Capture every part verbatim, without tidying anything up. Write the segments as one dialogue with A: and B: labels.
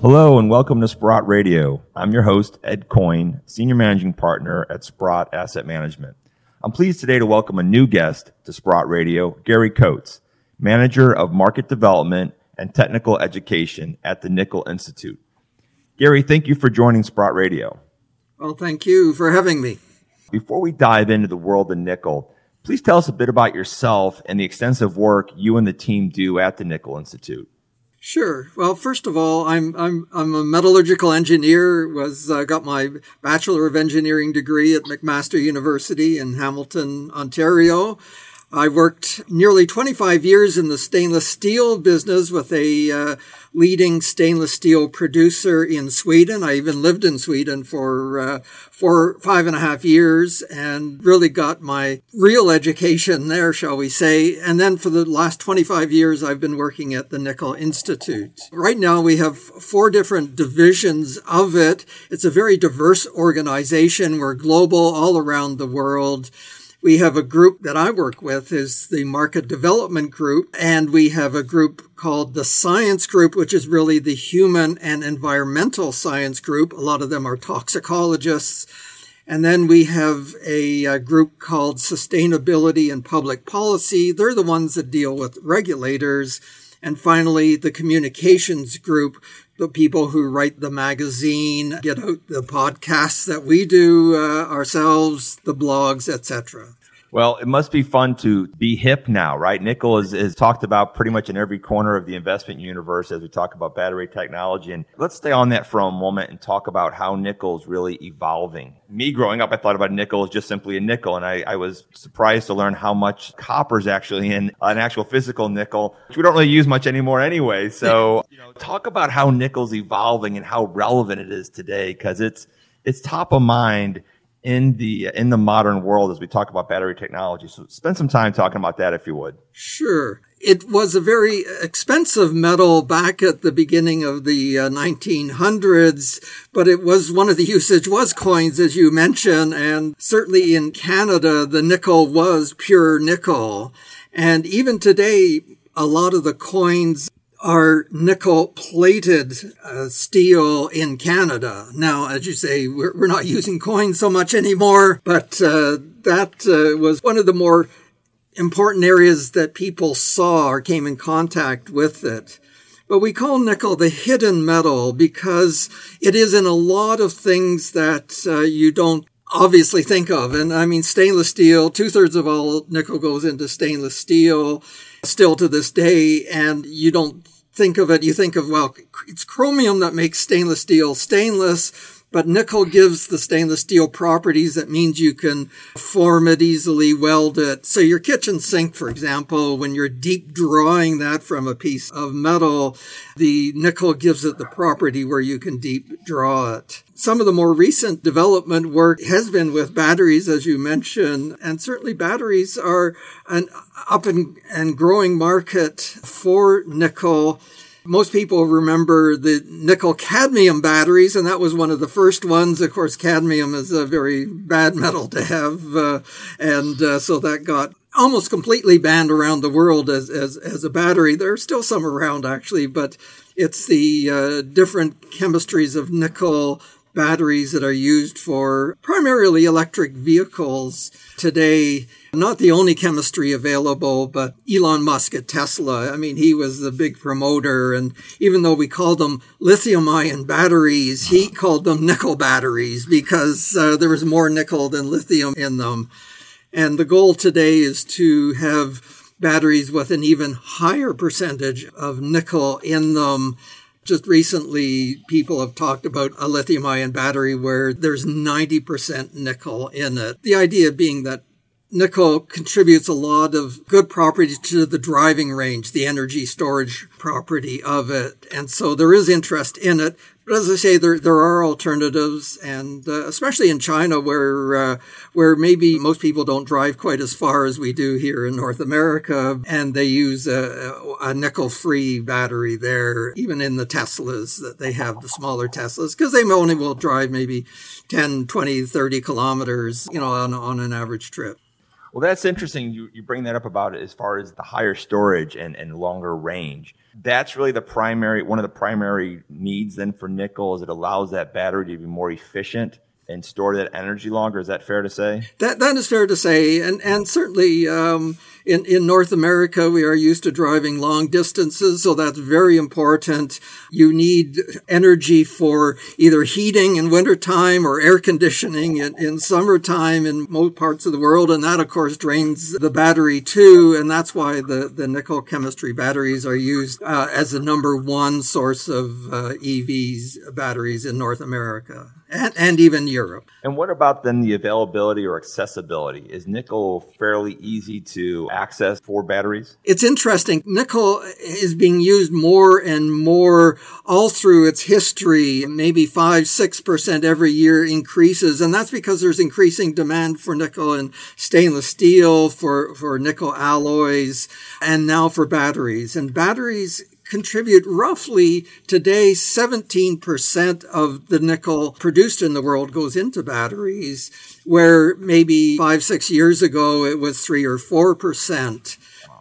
A: Hello and welcome to Sprott Radio. I'm your host, Ed Coyne, Senior Managing Partner at Sprott Asset Management. I'm pleased today to welcome a new guest to Sprott Radio, Gary Coates, Manager of Market Development and Technical Education at the Nickel Institute. Gary, thank you for joining Sprott Radio.
B: Well, thank you for having me.
A: Before we dive into the world of nickel, please tell us a bit about yourself and the extensive work you and the team do at the Nickel Institute.
B: Sure. Well, first of all, I'm I'm I'm a metallurgical engineer. Was uh, got my Bachelor of Engineering degree at McMaster University in Hamilton, Ontario. I worked nearly twenty-five years in the stainless steel business with a uh, leading stainless steel producer in Sweden. I even lived in Sweden for uh, for five and a half years and really got my real education there, shall we say. And then for the last twenty-five years, I've been working at the Nickel Institute. Right now, we have four different divisions of it. It's a very diverse organization. We're global all around the world. We have a group that I work with is the Market Development Group, and we have a group called the Science Group, which is really the Human and Environmental Science Group. A lot of them are toxicologists. And then we have a, a group called Sustainability and Public Policy. They're the ones that deal with regulators. And finally, the Communications Group, the people who write the magazine, get out the podcasts that we do uh, ourselves, the blogs, et cetera.
A: Well, it must be fun to be hip now, right? Nickel is, is talked about pretty much in every corner of the investment universe as we talk about battery technology. And let's stay on that for a moment and talk about how nickel is really evolving. Me growing up, I thought about nickel as just simply a nickel. And I, I was surprised to learn how much copper is actually in an actual physical nickel, which we don't really use much anymore anyway. So you know, talk about how nickel's evolving and how relevant it is today, because it's it's top of mind in the in the modern world as we talk about battery technology. So spend some time talking about that, if you would.
B: Sure. It was a very expensive metal back at the beginning of the uh, nineteen hundreds, but it was one of the usage was coins, as you mentioned, and certainly in Canada, the nickel was pure nickel. And even today, a lot of the coins are nickel-plated uh, steel in Canada. Now, as you say, we're, we're not using coins so much anymore, but uh, that uh, was one of the more important areas that people saw or came in contact with it. But we call nickel the hidden metal because it is in a lot of things that uh, you don't obviously think of. And I mean, stainless steel, two-thirds of all nickel goes into stainless steel still to this day, and you don't think of it, you think of, well, it's chromium that makes stainless steel stainless, but nickel gives the stainless steel properties that means you can form it easily, weld it. So your kitchen sink, for example, when you're deep drawing that from a piece of metal, the nickel gives it the property where you can deep draw it. Some of the more recent development work has been with batteries, as you mentioned, and certainly batteries are an up and, and growing market for nickel. Most people remember the nickel-cadmium batteries, and that was one of the first ones. Of course, cadmium is a very bad metal to have, uh, and uh, so that got almost completely banned around the world as, as, as a battery. There are still some around, actually, but it's the uh, different chemistries of nickel batteries that are used for primarily electric vehicles today. Not the only chemistry available, but Elon Musk at Tesla, I mean, he was the big promoter. And even though we called them lithium-ion batteries, he called them nickel batteries because uh, there was more nickel than lithium in them. And the goal today is to have batteries with an even higher percentage of nickel in them. Just recently, people have talked about a lithium-ion battery where there's ninety percent nickel in it. The idea being that nickel contributes a lot of good properties to the driving range, the energy storage property of it. And so there is interest in it. But as I say, there there are alternatives, and uh, especially in China, where uh, where maybe most people don't drive quite as far as we do here in North America, and they use a, a nickel-free battery there, even in the Teslas that they have, the smaller Teslas, because they only will drive maybe ten, twenty, thirty kilometers, you know, on on an average trip.
A: Well, that's interesting. You, you bring that up about it as far as the higher storage and, and longer range. That's really the primary, one of the primary needs then for nickel is it allows that battery to be more efficient and store that energy longer. Is that fair to say?
B: That that is fair to say, and and certainly um, in in North America we are used to driving long distances, so that's very important. You need energy for either heating in wintertime or air conditioning in, in summertime in most parts of the world, and that of course drains the battery too, and that's why the the nickel chemistry batteries are used uh, as the number one source of uh, E Vs batteries in North America. And, and even Europe.
A: And what about then the availability or accessibility? Is nickel fairly easy to access for batteries?
B: It's interesting. Nickel is being used more and more all through its history. Maybe five, six percent every year increases. And that's because there's increasing demand for nickel in stainless steel, for, for nickel alloys, and now for batteries. And batteries contribute roughly today seventeen percent of the nickel produced in the world goes into batteries, where maybe five, six years ago it was three or four percent.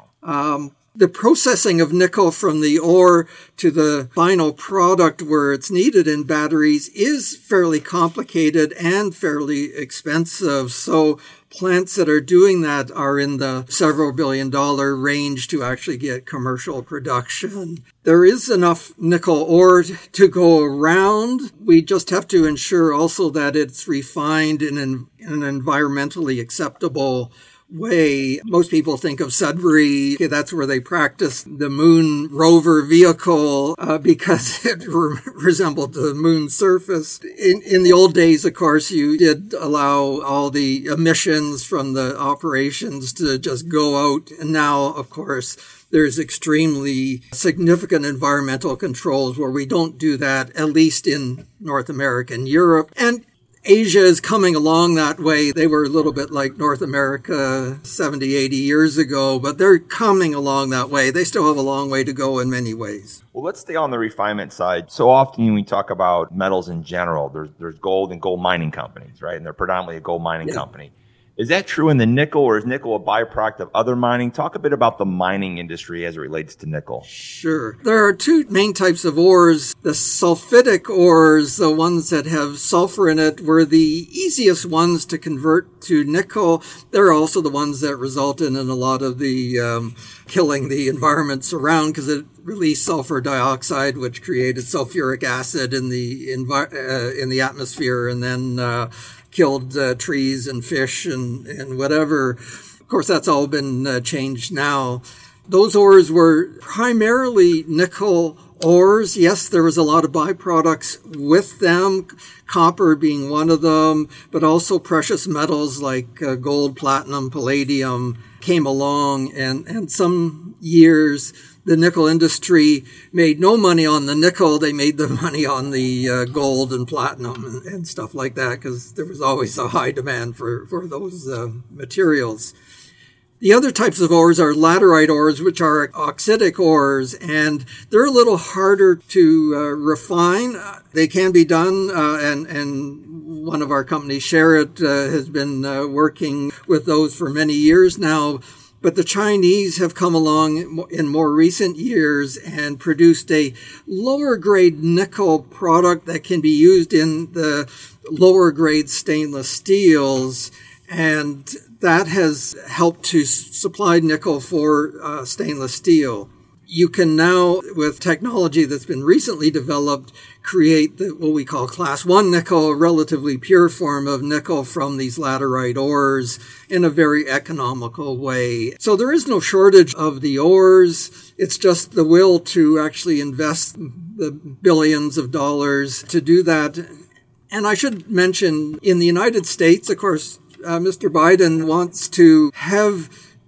B: Um, the processing of nickel from the ore to the final product where it's needed in batteries is fairly complicated and fairly expensive. So plants that are doing that are in the several billion dollar range to actually get commercial production. There is enough nickel ore to go around. We just have to ensure also that it's refined in an, in an environmentally acceptable way. Most people think of Sudbury. Okay, that's where they practiced the moon rover vehicle uh, because it re- resembled the moon's surface. In, in the old days, of course, you did allow all the emissions from the operations to just go out. And now, of course, there's extremely significant environmental controls where we don't do that, at least in North America and Europe. And Asia is coming along that way. They were a little bit like North America seventy, eighty years ago, but they're coming along that way. They still have a long way to go in many ways.
A: Well, let's stay on the refinement side. So often when we talk about metals in general, there's there's gold and gold mining companies, right? And they're predominantly a gold mining yeah. company. Is that true in the nickel, or is nickel a byproduct of other mining? Talk a bit about the mining industry as it relates to nickel.
B: Sure. There are two main types of ores. The sulfidic ores, the ones that have sulfur in it, were the easiest ones to convert to nickel. They're also the ones that resulted in a lot of the um, killing the environments around because it released sulfur dioxide, which created sulfuric acid in the envi- uh, in the atmosphere, and then uh, killed uh, trees and fish and, and whatever. Of course, that's all been uh, changed now. Those ores were primarily nickel ores. Yes, there was a lot of byproducts with them, copper being one of them, but also precious metals like uh, gold, platinum, palladium came along. And, and some years, the nickel industry made no money on the nickel. They made the money on the uh, gold and platinum and, and stuff like that because there was always a high demand for, for those uh, materials. The other types of ores are laterite ores, which are oxidic ores, and they're a little harder to uh, refine. They can be done, uh, and, and one of our companies, Sherritt, uh, has been uh, working with those for many years now. But the Chinese have come along in more recent years and produced a lower grade nickel product that can be used in the lower grade stainless steels. And that has helped to supply nickel for uh, stainless steel. You can now, with technology that's been recently developed, create the, what we call class one nickel, a relatively pure form of nickel from these laterite ores in a very economical way. So there is no shortage of the ores. It's just the will to actually invest the billions of dollars to do that. And I should mention, in the United States, of course, uh, Mister Biden wants to have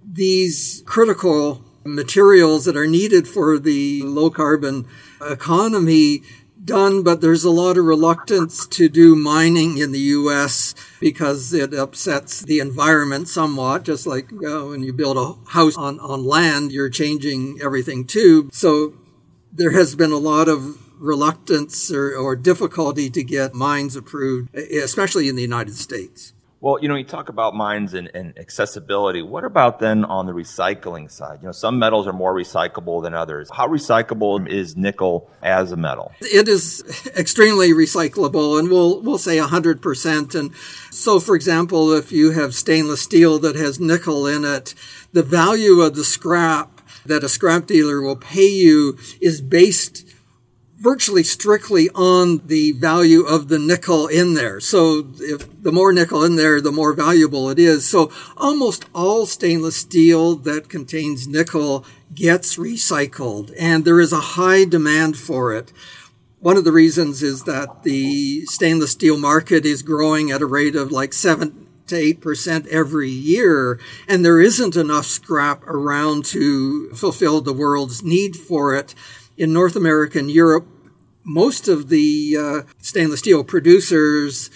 B: these critical materials that are needed for the low-carbon economy done, but there's a lot of reluctance to do mining in the U S because it upsets the environment somewhat, just like uh, when you build a house on, on land, you're changing everything too. So there has been a lot of reluctance or, or difficulty to get mines approved, especially in the United States.
A: Well, you know, you talk about mines and, and accessibility. What about then on the recycling side? You know, some metals are more recyclable than others. How recyclable is nickel as a metal?
B: It is extremely recyclable, and we'll we'll say one hundred percent. And so, for example, if you have stainless steel that has nickel in it, the value of the scrap that a scrap dealer will pay you is based virtually strictly on the value of the nickel in there. So if the more nickel in there, the more valuable it is. So almost all stainless steel that contains nickel gets recycled, and there is a high demand for it. One of the reasons is that the stainless steel market is growing at a rate of like seven to eight percent every year, and there isn't enough scrap around to fulfill the world's need for it. In North America and Europe, most of the uh, stainless steel producers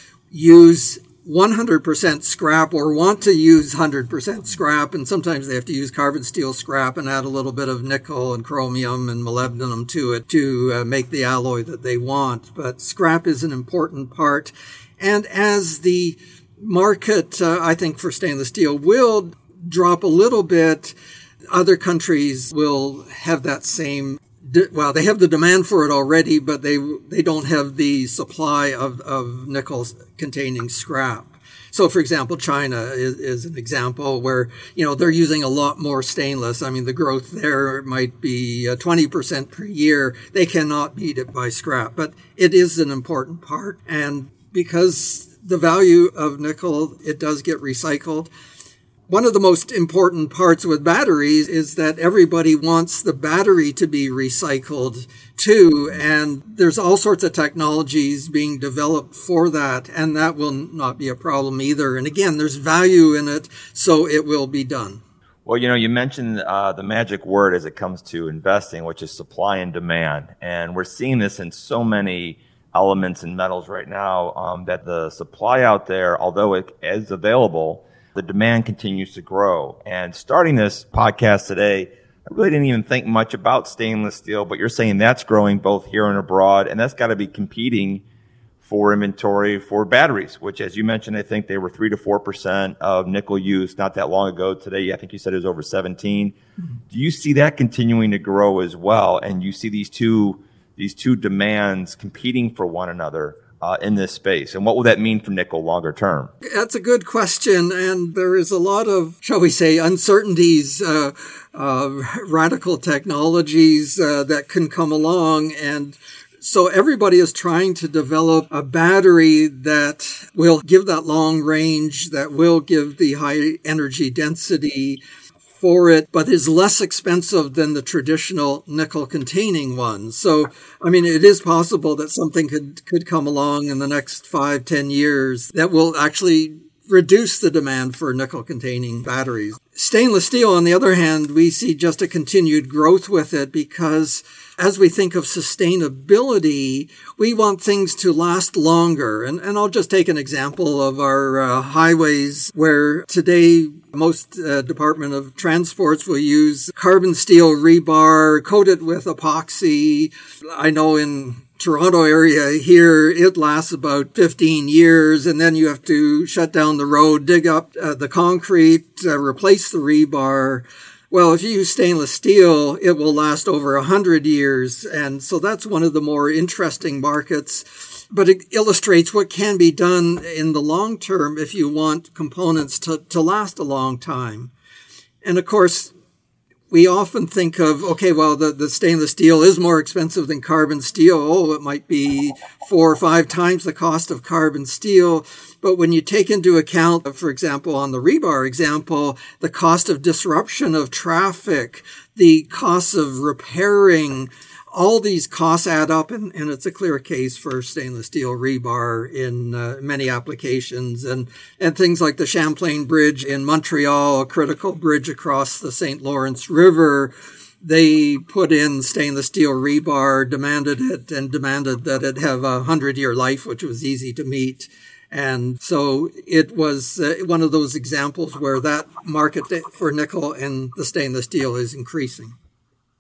B: use one hundred percent scrap or want to use one hundred percent scrap, and sometimes they have to use carbon steel scrap and add a little bit of nickel and chromium and molybdenum to it to uh, make the alloy that they want. But scrap is an important part. And as the market, uh, I think, for stainless steel will drop a little bit, other countries will have that same Well, they have the demand for it already, but they they don't have the supply of, of nickel containing scrap. So, for example, China is, is an example where, you know, they're using a lot more stainless. I mean, the growth there might be twenty percent per year. They cannot beat it by scrap, but it is an important part. And because the value of nickel, it does get recycled. One of the most important parts with batteries is that everybody wants the battery to be recycled too, and there's all sorts of technologies being developed for that, and that will not be a problem either. And again, there's value in it, so it will be done.
A: Well, you know, you mentioned uh, the magic word as it comes to investing, which is supply and demand, and we're seeing this in so many elements and metals right now, um, that the supply out there, although it is available, the demand continues to grow. And starting this podcast today, I really didn't even think much about stainless steel, but you're saying that's growing both here and abroad, and that's got to be competing for inventory for batteries, which, as you mentioned, I think they were three to four percent of nickel use not that long ago. Today, I think you said it was over seventeen. Mm-hmm. Do you see that continuing to grow as well? And you see these two these two demands competing for one another Uh, in this space? And what will that mean for nickel longer term?
B: That's a good question. And there is a lot of, shall we say, uncertainties, uh, uh, radical technologies uh, that can come along. And so everybody is trying to develop a battery that will give that long range, that will give the high energy density for it, but is less expensive than the traditional nickel-containing ones. So, I mean, it is possible that something could, could come along in the next five, ten years that will actually reduce the demand for nickel-containing batteries. Stainless steel, on the other hand, we see just a continued growth with it because as we think of sustainability, we want things to last longer. And, and I'll just take an example of our uh, highways where today most uh, Department of Transports will use carbon steel rebar, coat it with epoxy. I know in Toronto area here, it lasts about fifteen years, and then you have to shut down the road, dig up uh, the concrete, uh, replace the rebar. Well, if you use stainless steel, it will last over one hundred years, and so that's one of the more interesting markets. But it illustrates what can be done in the long term if you want components to, to last a long time. And of course, we often think of, okay, well, the, the stainless steel is more expensive than carbon steel. Oh, it might be four or five times the cost of carbon steel. But when you take into account, for example, on the rebar example, the cost of disruption of traffic, the cost of repairing, all these costs add up, and, and it's a clear case for stainless steel rebar in uh, many applications. And, and things like the Champlain Bridge in Montreal, a critical bridge across the Saint Lawrence River, they put in stainless steel rebar, demanded it, and demanded that it have a hundred-year life, which was easy to meet. And so it was uh, one of those examples where that market for nickel and the stainless steel is increasing.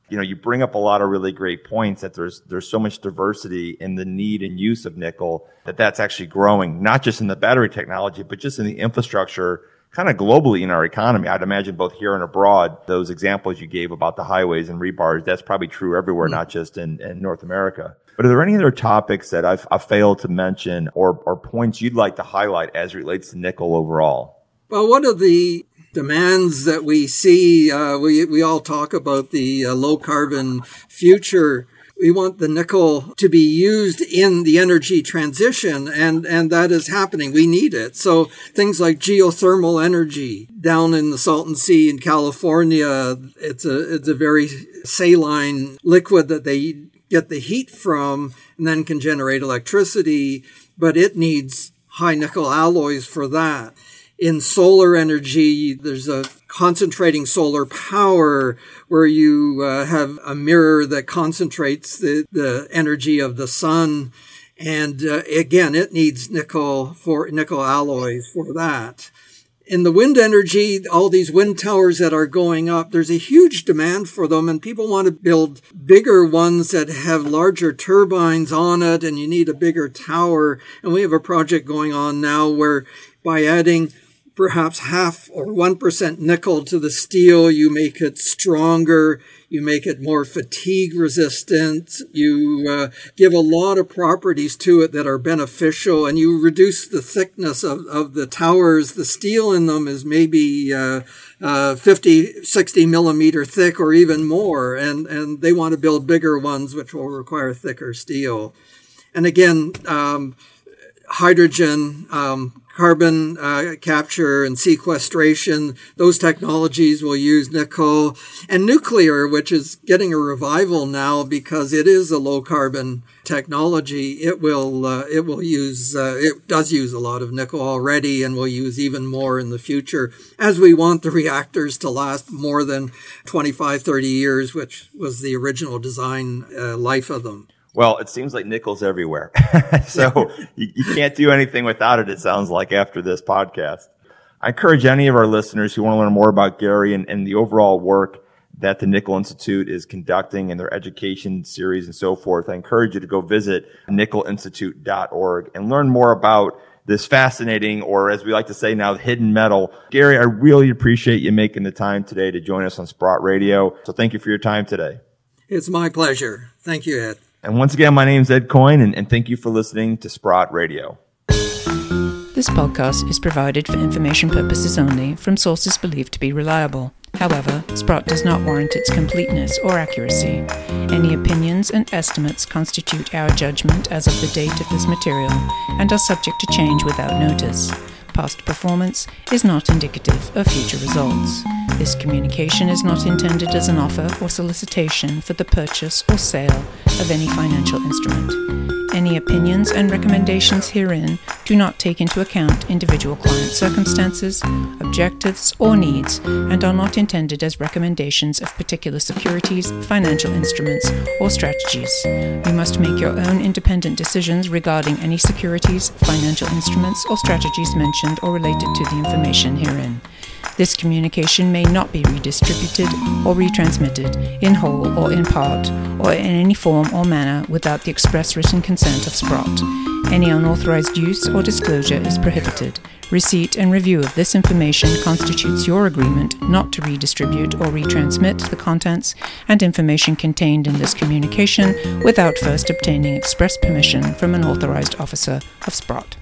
A: You know, you bring up a lot of really great points that there's there's so much diversity in the need and use of nickel that that's actually growing, not just in the battery technology, but just in the infrastructure kind of globally in our economy. I'd imagine both here and abroad, those examples you gave about the highways and rebars, that's probably true everywhere, mm-hmm. not just in, in North America. But are there any other topics that I've, I've failed to mention or, or points you'd like to highlight as it relates to nickel overall?
B: Well, one of the demands that we see, uh, we, we all talk about the uh, low carbon future. We want the nickel to be used in the energy transition, and, and that is happening. We need it. So things like geothermal energy down in the Salton Sea in California, it's a, it's a very saline liquid that they get the heat from and then can generate electricity, but it needs high nickel alloys for that. In solar energy, there's a concentrating solar power where you uh, have a mirror that concentrates the, the energy of the sun. And uh, again, it needs nickel for nickel alloys for that. In the wind energy, all these wind towers that are going up, there's a huge demand for them, and people want to build bigger ones that have larger turbines on it, and you need a bigger tower. And we have a project going on now where by adding perhaps half or one percent nickel to the steel, you make it stronger, you make it more fatigue resistant, you uh, give a lot of properties to it that are beneficial, and you reduce the thickness of, of the towers. The steel in them is maybe uh, uh, fifty, sixty millimeter thick or even more, and, and they want to build bigger ones which will require thicker steel. And again, um, hydrogen, um, carbon uh, capture and sequestration, those technologies will use nickel. And nuclear, which is getting a revival now because it is a low carbon technology, it will uh, it will use uh, it does use a lot of nickel already and will use even more in the future, as we want the reactors to last more than twenty-five, thirty years, which was the original design uh, life of them.
A: Well, it seems like nickel's everywhere. So you, you can't do anything without it, it sounds like, after this podcast. I encourage any of our listeners who want to learn more about Gary and, and the overall work that the Nickel Institute is conducting in their education series and so forth. I encourage you to go visit nickel institute dot org and learn more about this fascinating, or as we like to say now, hidden metal. Gary, I really appreciate you making the time today to join us on Sprott Radio. So thank you for your time today.
B: It's my pleasure. Thank you, Ed.
A: And once again, my name is Ed Coyne, and, and thank you for listening to Sprott Radio.
C: This podcast is provided for information purposes only from sources believed to be reliable. However, Sprott does not warrant its completeness or accuracy. Any opinions and estimates constitute our judgment as of the date of this material and are subject to change without notice. Past performance is not indicative of future results. This communication is not intended as an offer or solicitation for the purchase or sale of any financial instrument. Any opinions and recommendations herein do not take into account individual client circumstances, objectives, or needs, and are not intended as recommendations of particular securities, financial instruments, or strategies. You must make your own independent decisions regarding any securities, financial instruments, or strategies mentioned or related to the information herein. This communication may not be redistributed or retransmitted in whole or in part, or in any form or manner without the express written consent of Sprott. Any unauthorized use or disclosure is prohibited. Receipt and review of this information constitutes your agreement not to redistribute or retransmit the contents and information contained in this communication without first obtaining express permission from an authorized officer of Sprott.